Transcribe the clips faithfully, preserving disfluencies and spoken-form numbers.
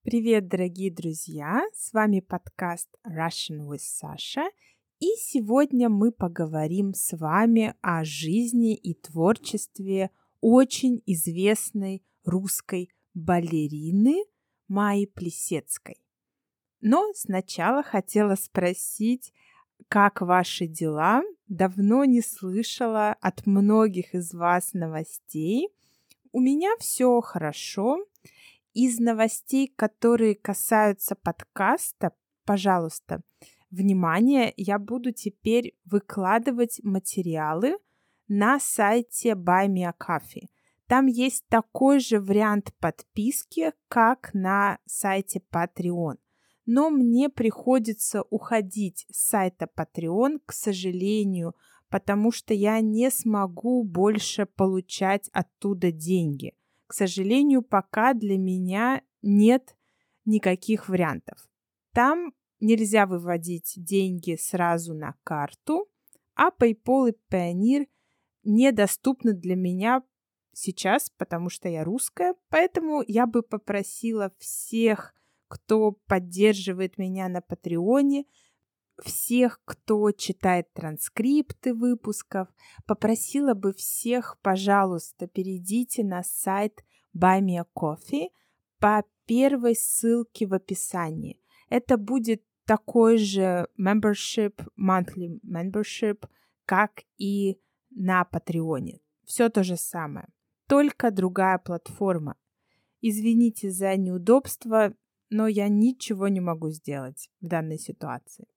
Привет, дорогие друзья! С вами подкаст Russian with Sasha. И сегодня мы поговорим с вами о жизни и творчестве очень известной русской балерины Майи Плисецкой. Но сначала хотела спросить, как ваши дела? Давно не слышала от многих из вас новостей. У меня все хорошо. Из новостей, которые касаются подкаста, пожалуйста, внимание, я буду теперь выкладывать материалы на сайте Buy Me a Coffee. Там есть такой же вариант подписки, как на сайте Patreon. Но мне приходится уходить с сайта Patreon, к сожалению, потому что я не смогу больше получать оттуда деньги. К сожалению, пока для меня нет никаких вариантов. Там нельзя выводить деньги сразу на карту, а PayPal и Payoneer недоступны для меня сейчас, потому что я русская. Поэтому я бы попросила всех, кто поддерживает меня на Патреоне, всех, кто читает транскрипты выпусков, попросила бы всех, пожалуйста, перейдите на сайт Buy Me a Coffee по первой ссылке в описании. Это будет такой же membership, monthly membership, как и на Патреоне. Все то же самое, только другая платформа. Извините за неудобство, но я ничего не могу сделать в данной ситуации.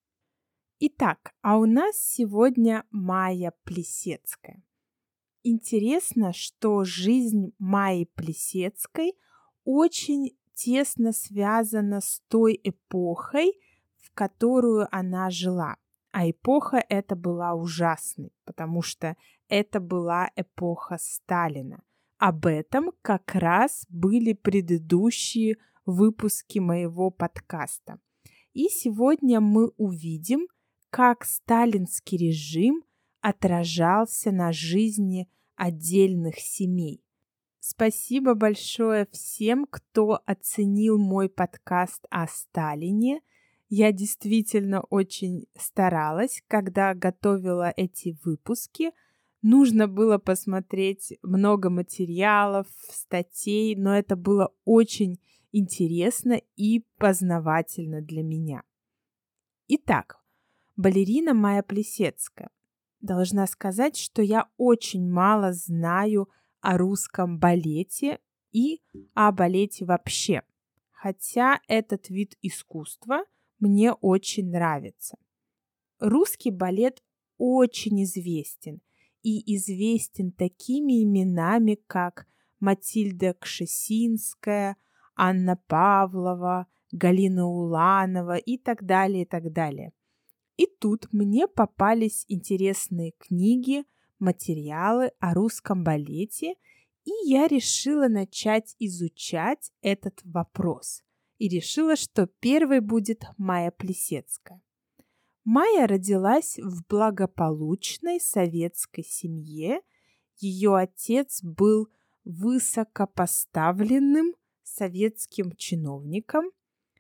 Итак, а у нас сегодня Майя Плисецкая. Интересно, что жизнь Майи Плисецкой очень тесно связана с той эпохой, в которую она жила. А эпоха эта была ужасной, потому что это была эпоха Сталина. Об этом как раз были предыдущие выпуски моего подкаста. И сегодня мы увидим, как сталинский режим отражался на жизни отдельных семей. Спасибо большое всем, кто оценил мой подкаст о Сталине. Я действительно очень старалась, когда готовила эти выпуски. Нужно было посмотреть много материалов, статей, но это было очень интересно и познавательно для меня. Итак, балерина Майя Плисецкая. Должна сказать, что я очень мало знаю о русском балете и о балете вообще, хотя этот вид искусства мне очень нравится. Русский балет очень известен и известен такими именами, как Матильда Кшесинская, Анна Павлова, Галина Уланова и так далее, и так далее. И тут мне попались интересные книги, материалы о русском балете, и я решила начать изучать этот вопрос. И решила, что первой будет Майя Плисецкая. Майя родилась в благополучной советской семье. Ее отец был высокопоставленным советским чиновником.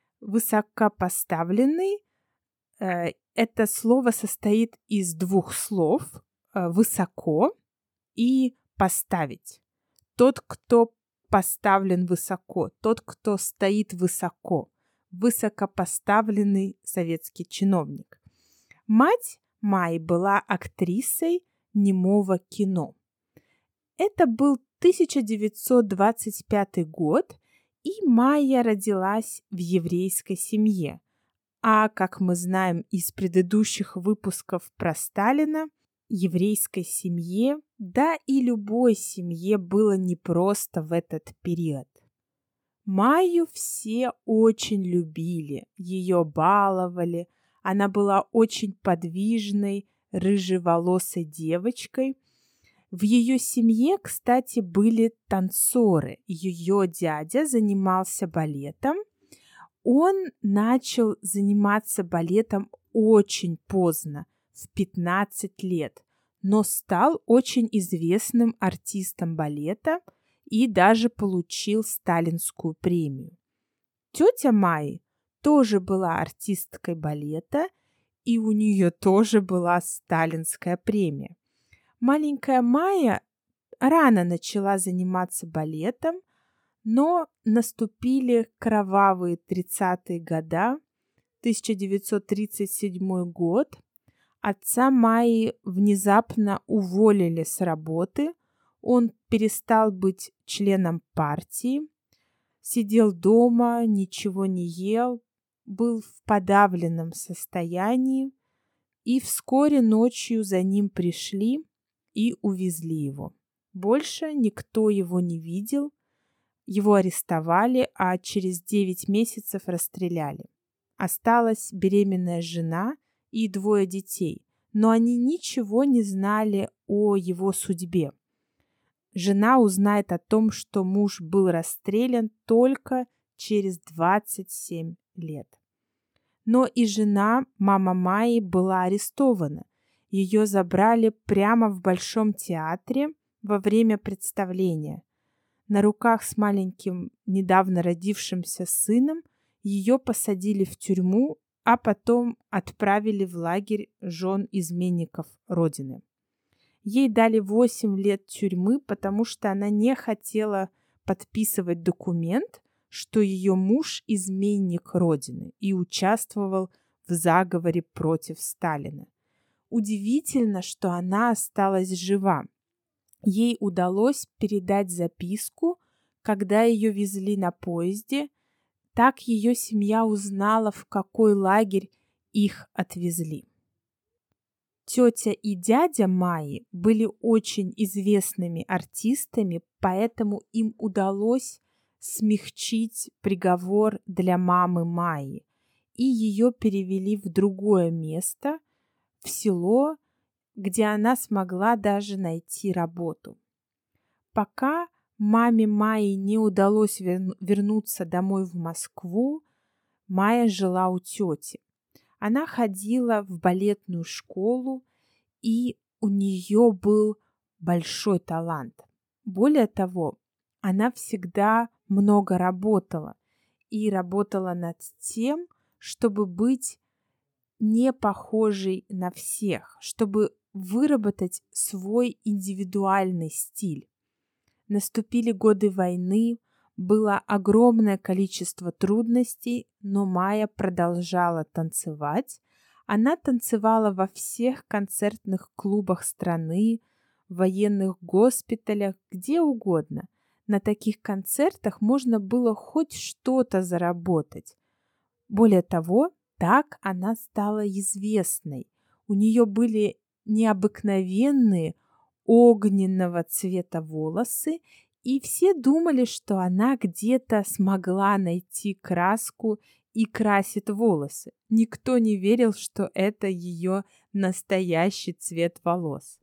Высокопоставленный э, это слово состоит из двух слов «высоко» и «поставить». Тот, кто поставлен высоко, тот, кто стоит высоко, высокопоставленный советский чиновник. Мать Майи была актрисой немого кино. Это был тысяча девятьсот двадцать пятый год, и Майя родилась в еврейской семье. А, как мы знаем из предыдущих выпусков про Сталина, еврейской семье, да и любой семье было непросто в этот период. Майю все очень любили, ее баловали. Она была очень подвижной, рыжеволосой девочкой. В ее семье, кстати, были танцоры. Ее дядя занимался балетом. Он начал заниматься балетом очень поздно, в пятнадцать лет, но стал очень известным артистом балета и даже получил сталинскую премию. Тетя Майи тоже была артисткой балета, и у нее тоже была сталинская премия. Маленькая Майя рано начала заниматься балетом, но наступили кровавые тридцатые года, тысяча девятьсот тридцать седьмой год. Отца Майи внезапно уволили с работы, он перестал быть членом партии, сидел дома, ничего не ел, был в подавленном состоянии, и вскоре ночью за ним пришли и увезли его. Больше никто его не видел, его арестовали, а через девять месяцев расстреляли. Осталась беременная жена и двое детей, но они ничего не знали о его судьбе. Жена узнает о том, что муж был расстрелян только через двадцать семь лет. Но и жена, мама Майи, была арестована. Ее забрали прямо в Большом театре во время представления. На руках с маленьким, недавно родившимся сыном ее посадили в тюрьму, а потом отправили в лагерь жен изменников Родины. Ей дали восемь лет тюрьмы, потому что она не хотела подписывать документ, что ее муж изменник Родины и участвовал в заговоре против Сталина. Удивительно, что она осталась жива. Ей удалось передать записку, когда ее везли на поезде. Так ее семья узнала, в какой лагерь их отвезли. Тетя и дядя Майи были очень известными артистами, поэтому им удалось смягчить приговор для мамы Майи, и ее перевели в другое место, в село, где она смогла даже найти работу. Пока маме Майи не удалось вернуться домой в Москву, Майя жила у тети. Она ходила в балетную школу, и у нее был большой талант. Более того, она всегда много работала и работала над тем, чтобы быть не похожей на всех, чтобы выработать свой индивидуальный стиль. Наступили годы войны, было огромное количество трудностей, но Майя продолжала танцевать. Она танцевала во всех концертных клубах страны, в военных госпиталях, где угодно. На таких концертах можно было хоть что-то заработать. Более того, так она стала известной. У нее были необыкновенные огненного цвета волосы, и все думали, что она где-то смогла найти краску и красит волосы. Никто не верил, что это ее настоящий цвет волос.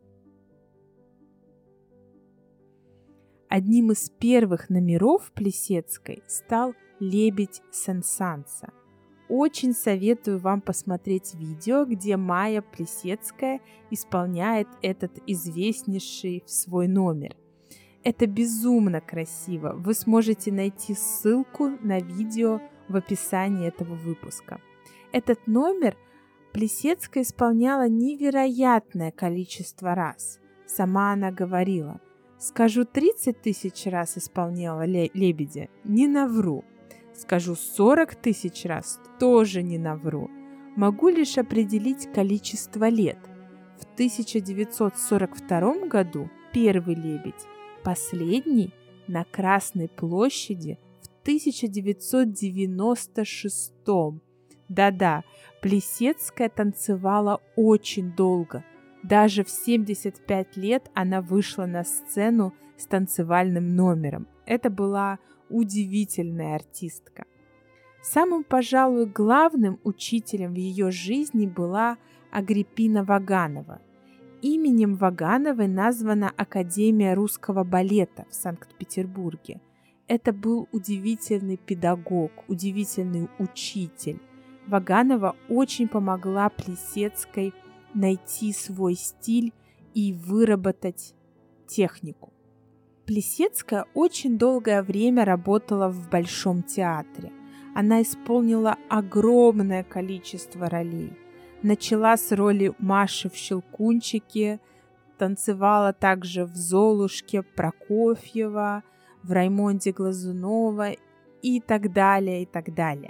Одним из первых номеров Плисецкой стал «Лебедь Сен-Санса». Очень советую вам посмотреть видео, где Майя Плисецкая исполняет этот известнейший свой номер. Это безумно красиво. Вы сможете найти ссылку на видео в описании этого выпуска. Этот номер Плисецкая исполняла невероятное количество раз. Сама она говорила: «Скажу тридцать тысяч раз исполняла лебедя, не навру. Скажу сорок тысяч раз, тоже не навру. Могу лишь определить количество лет. В тысяча девятьсот сорок втором году первый лебедь, последний на Красной площади в тысяча девятьсот девяносто шестом. Да-да, Плисецкая танцевала очень долго. Даже в семьдесят пять лет она вышла на сцену с танцевальным номером. Это была удивительная артистка. Самым, пожалуй, главным учителем в ее жизни была Агриппина Ваганова. Именем Вагановой названа Академия русского балета в Санкт-Петербурге. Это был удивительный педагог, удивительный учитель. Ваганова очень помогла Плисецкой найти свой стиль и выработать технику. Плисецкая очень долгое время работала в Большом театре. Она исполнила огромное количество ролей. Начала с роли Маши в «Щелкунчике», танцевала также в «Золушке», Прокофьева, в «Раймонде» Глазунова и так далее, и так далее.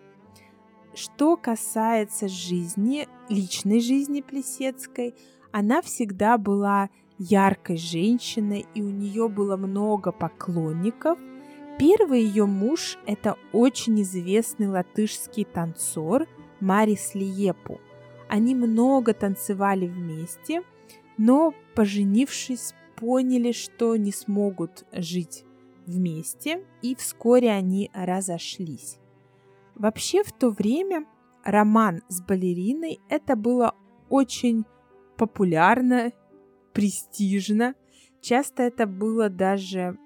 Что касается жизни, личной жизни Плисецкой, она всегда была яркой женщиной, и у нее было много поклонников. Первый ее муж – это очень известный латышский танцор Марис Лиепу. Они много танцевали вместе, но, поженившись, поняли, что не смогут жить вместе, и вскоре они разошлись. Вообще в то время роман с балериной – это было очень популярно, престижно. Часто это было даже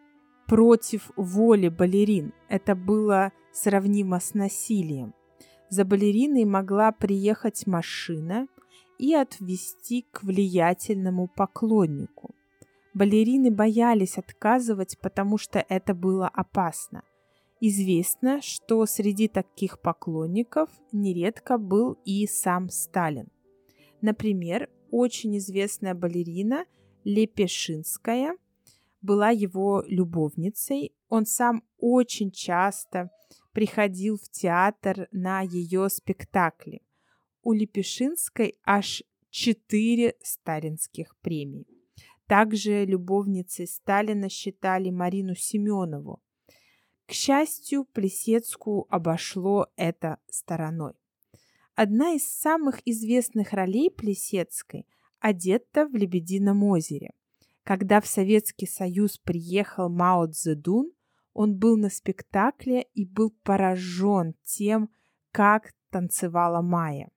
против воли балерин. Это было сравнимо с насилием. За балериной могла приехать машина и отвезти к влиятельному поклоннику. Балерины боялись отказывать, потому что это было опасно. Известно, что среди таких поклонников нередко был и сам Сталин. Например, очень известная балерина Лепешинская была его любовницей. Он сам очень часто приходил в театр на ее спектакли. У Лепешинской аж четыре сталинских премии. Также любовницей Сталина считали Марину Семенову. К счастью, Плисецкую обошло это стороной. Одна из самых известных ролей Плисецкой – Одетта в «Лебедином озере». Когда в Советский Союз приехал Мао Цзэдун, он был на спектакле и был поражен тем, как танцевала Майя.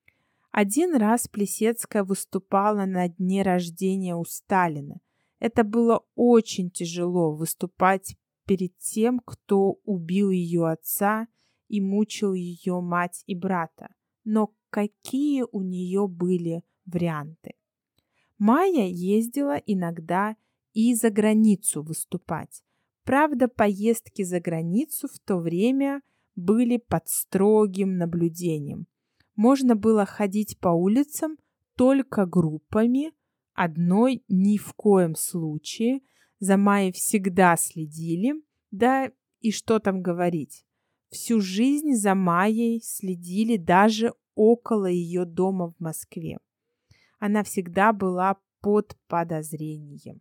Один раз Плисецкая выступала на дне рождения у Сталина. Это было очень тяжело выступать перед тем, кто убил ее отца и мучил ее мать и брата. Но какие у нее были варианты? Майя ездила иногда и за границу выступать. Правда, поездки за границу в то время были под строгим наблюдением. Можно было ходить по улицам только группами, одной ни в коем случае. За Майей всегда следили, да и что там говорить. Всю жизнь за Майей следили даже около ее дома в Москве. Она всегда была под подозрением.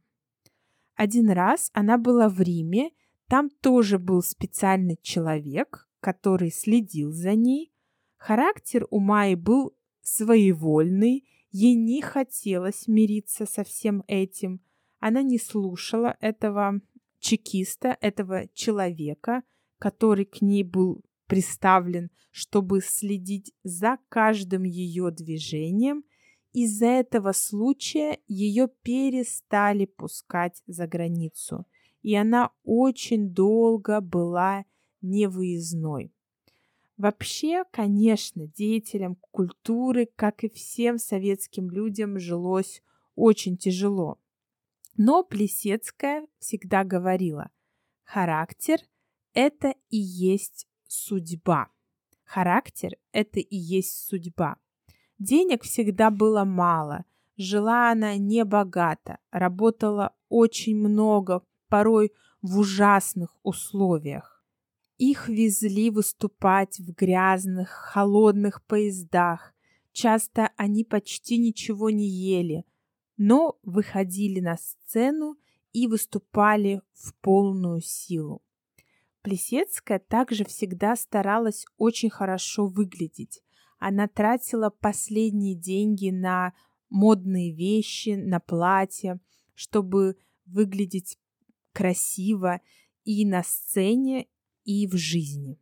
Один раз она была в Риме, там тоже был специальный человек, который следил за ней. Характер у Майи был своевольный, ей не хотелось мириться со всем этим. Она не слушала этого чекиста, этого человека, который к ней был приставлен, чтобы следить за каждым ее движением. Из-за этого случая ее перестали пускать за границу, и она очень долго была невыездной. Вообще, конечно, деятелям культуры, как и всем советским людям, жилось очень тяжело. Но Плисецкая всегда говорила: характер – это и есть судьба. Характер – это и есть судьба. Денег всегда было мало, жила она небогато, работала очень много, порой в ужасных условиях. Их везли выступать в грязных, холодных поездах. Часто они почти ничего не ели, но выходили на сцену и выступали в полную силу. Плисецкая также всегда старалась очень хорошо выглядеть. Она тратила последние деньги на модные вещи, на платья, чтобы выглядеть красиво и на сцене, и в жизни.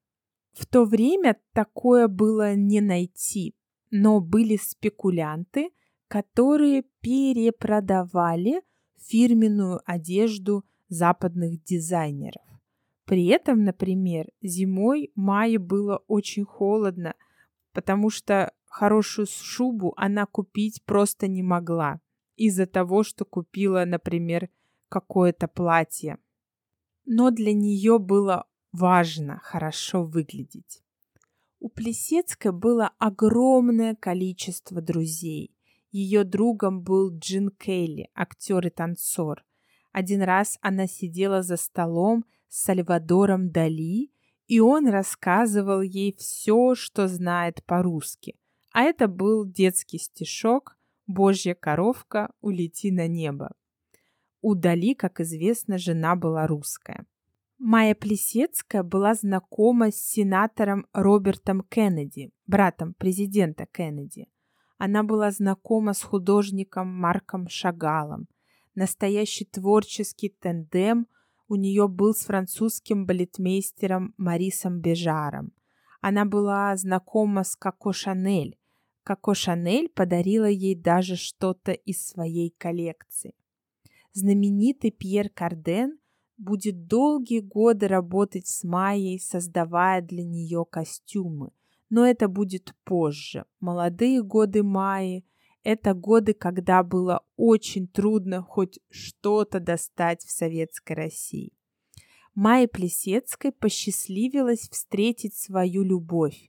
В то время такое было не найти, но были спекулянты, которые перепродавали фирменную одежду западных дизайнеров. При этом, например, зимой Майе было очень холодно, потому что хорошую шубу она купить просто не могла из-за того, что купила, например, какое-то платье. Но для нее было важно хорошо выглядеть. У Плисецкой было огромное количество друзей. Ее другом был Джин Келли, актер и танцор. Один раз она сидела за столом с Сальвадором Дали, и он рассказывал ей все, что знает по-русски. А это был детский стишок «Божья коровка, улети на небо». У Дали, как известно, жена была русская. Майя Плисецкая была знакома с сенатором Робертом Кеннеди, братом президента Кеннеди. Она была знакома с художником Марком Шагалом. Настоящий творческий тандем у нее был с французским балетмейстером Марисом Бежаром. Она была знакома с Коко Шанель. Коко Шанель подарила ей даже что-то из своей коллекции. Знаменитый Пьер Карден будет долгие годы работать с Майей, создавая для нее костюмы. Но это будет позже. Молодые годы Майи – это годы, когда было очень трудно хоть что-то достать в Советской России. Майе Плисецкой посчастливилось встретить свою любовь.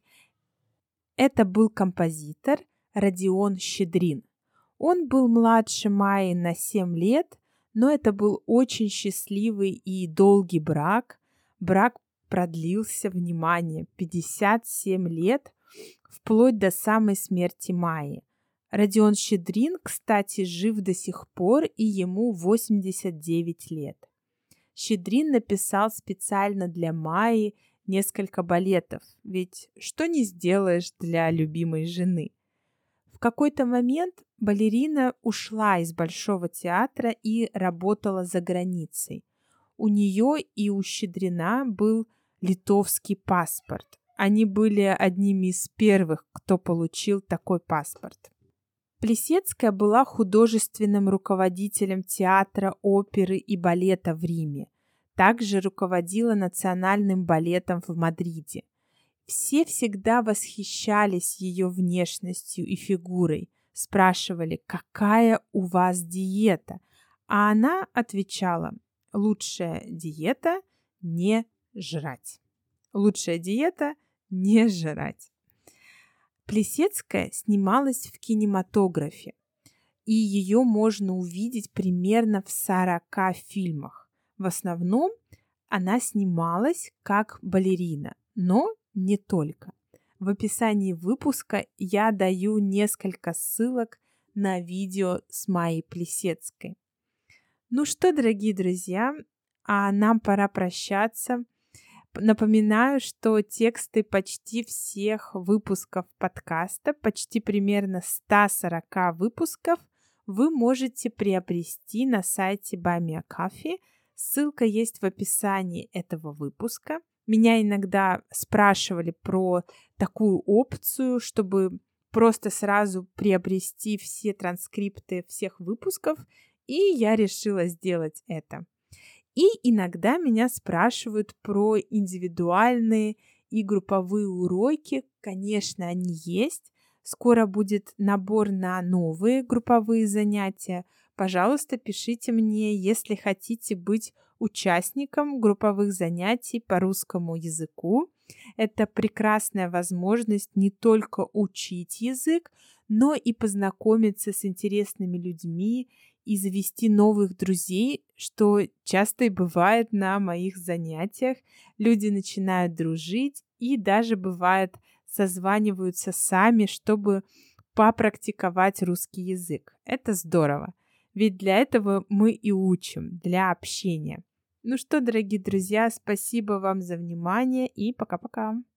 Это был композитор Родион Щедрин. Он был младше Майи на семь лет, но это был очень счастливый и долгий брак. Брак продлился, внимание, пятьдесят семь лет, вплоть до самой смерти Майи. Родион Щедрин, кстати, жив до сих пор, и ему восемьдесят девять лет. Щедрин написал специально для Майи несколько балетов, ведь что не сделаешь для любимой жены. В какой-то момент балерина ушла из Большого театра и работала за границей. У нее и у Щедрина был литовский паспорт. Они были одними из первых, кто получил такой паспорт. Плисецкая была художественным руководителем театра, оперы и балета в Риме. Также руководила национальным балетом в Мадриде. Все всегда восхищались ее внешностью и фигурой, спрашивали, какая у вас диета, а она отвечала, лучшая диета – не жрать. Лучшая диета – не жрать. Плисецкая снималась в кинематографе, и ее можно увидеть примерно в сорока фильмах. В основном она снималась как балерина, но не только. В описании выпуска я даю несколько ссылок на видео с Майей Плисецкой. Ну что, дорогие друзья, а нам пора прощаться. Напоминаю, что тексты почти всех выпусков подкаста, почти примерно ста сорока выпусков, вы можете приобрести на сайте Buy Me a Coffee. Ссылка есть в описании этого выпуска. Меня иногда спрашивали про такую опцию, чтобы просто сразу приобрести все транскрипты всех выпусков, и я решила сделать это. И иногда меня спрашивают про индивидуальные и групповые уроки. Конечно, они есть. Скоро будет набор на новые групповые занятия. Пожалуйста, пишите мне, если хотите быть участником групповых занятий по русскому языку. Это прекрасная возможность не только учить язык, но и познакомиться с интересными людьми и завести новых друзей, что часто и бывает на моих занятиях. Люди начинают дружить и даже бывает созваниваются сами, чтобы попрактиковать русский язык. Это здорово, ведь для этого мы и учим, для общения. Ну что, дорогие друзья, спасибо вам за внимание и пока-пока.